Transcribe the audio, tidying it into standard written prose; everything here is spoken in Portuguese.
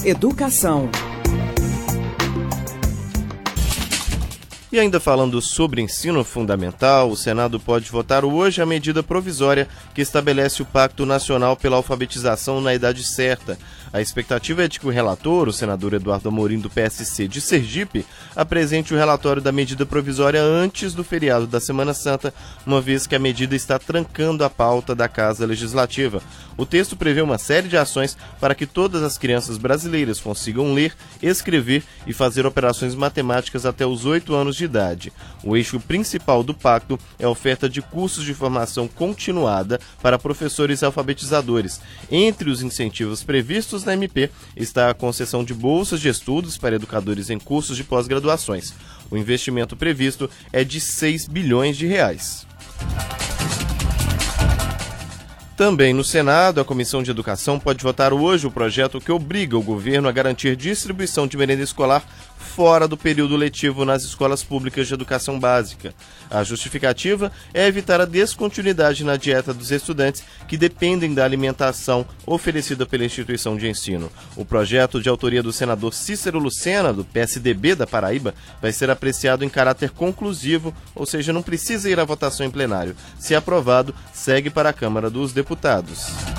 Educação. E ainda falando sobre ensino fundamental, o Senado pode votar hoje a medida provisória que estabelece o Pacto Nacional pela Alfabetização na Idade Certa. A expectativa é de que o relator, o senador Eduardo Amorim, do PSC de Sergipe, apresente o relatório da medida provisória antes do feriado da Semana Santa, uma vez que a medida está trancando a pauta da Casa Legislativa. O texto prevê uma série de ações para que todas as crianças brasileiras consigam ler, escrever e fazer operações matemáticas até os 8 anos de idade. O eixo principal do pacto é a oferta de cursos de formação continuada para professores alfabetizadores. Entre os incentivos previstos na MP está a concessão de bolsas de estudos para educadores em cursos de pós-graduações. O investimento previsto é de 6 bilhões de reais. Também no Senado, a Comissão de Educação pode votar hoje o projeto que obriga o governo a garantir distribuição de merenda escolar fora do período letivo nas escolas públicas de educação básica. A justificativa é evitar a descontinuidade na dieta dos estudantes que dependem da alimentação oferecida pela instituição de ensino. O projeto, de autoria do senador Cícero Lucena, do PSDB da Paraíba, vai ser apreciado em caráter conclusivo, ou seja, não precisa ir à votação em plenário. Se aprovado, segue para a Câmara dos Deputados.